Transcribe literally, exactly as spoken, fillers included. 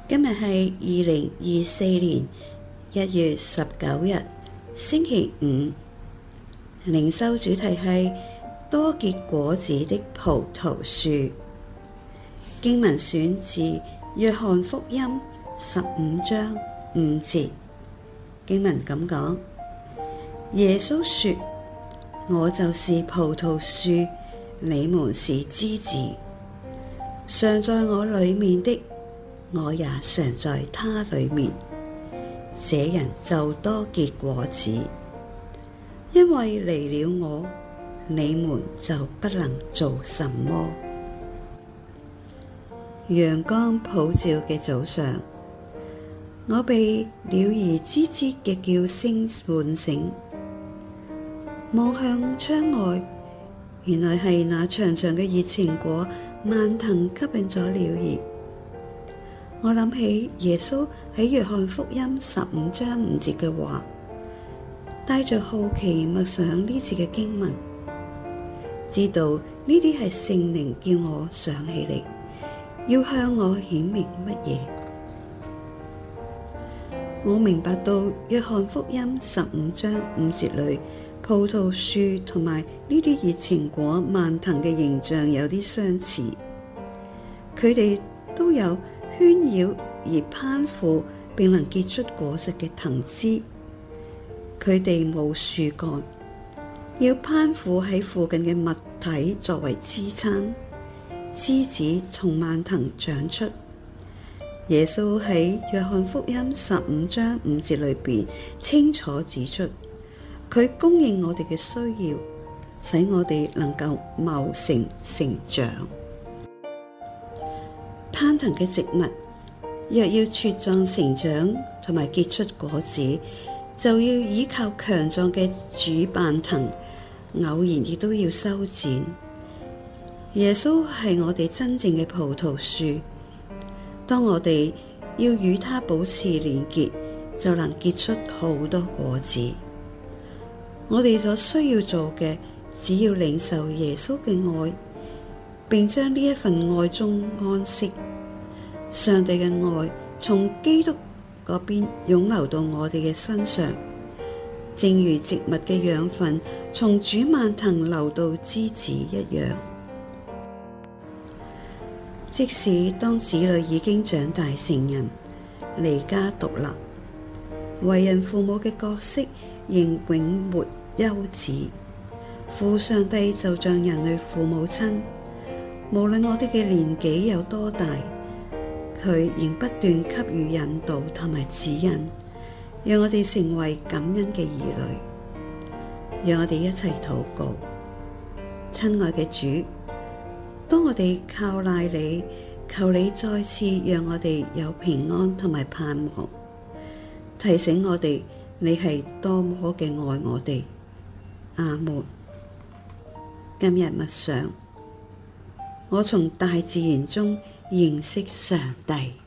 今日係二零二四年一月十九日，星期五。靈修主題係多結果子的葡萄樹。經文選自約翰福音十五章五節。經文咁講：耶穌說，我就是葡萄樹，你們是枝子。常在我裡面的，我也常在他裡面，這人就多結果子，因為離了我，你們就不能做什麼。陽光普照嘅早上，我被鳥兒吱吱嘅叫聲喚醒，望向窗外，原來係那長長嘅熱情果蔓藤吸引咗鳥兒。我諗起耶穌喺約翰福音十五章五節嘅話，帶着好奇默想呢節嘅經文，知道呢啲係聖靈叫我想起嚟，要向我顯明乜嘢。我明白到約翰福音十五章五節裏葡萄樹同埋呢啲熱情果蔓藤嘅形象有啲相似，佢哋都有圈繞而攀附並能結出果實嘅藤枝，佢哋冇樹幹，要攀附喺附近嘅物體作為支撐，枝子從蔓藤長出。耶穌喺約翰福音十五章五節裏邊清楚指出，佢供應我哋嘅需要，使我哋能夠茂盛成長。攀藤嘅植物若要茁壯成長同埋結出果子，就要依靠強壯嘅主蔓藤，偶然亦都要修剪。耶穌係我哋真正嘅葡萄樹，當我哋要與他保持連結，就能結出好多果子。我哋所需要做嘅，只要領受耶穌嘅愛，並將呢一份愛中安息。上帝嘅愛從基督嗰邊湧流到我哋嘅身上，正如植物嘅養分從主蔓藤流到枝子一樣。即使當子女已經長大成人，離家獨立，為人父母嘅角色仍永沒休止。父上帝就像人類父母親，無論我哋嘅年紀有多大，佢仍不斷給予引導同埋指引，讓我哋成為感恩嘅兒女。讓我哋一齊禱告。親愛嘅主，當我哋靠賴你，求你再次讓我哋有平安同埋盼望，提醒我哋你係多麼嘅愛我哋。阿們。今日默想，我從大自然中認識上帝。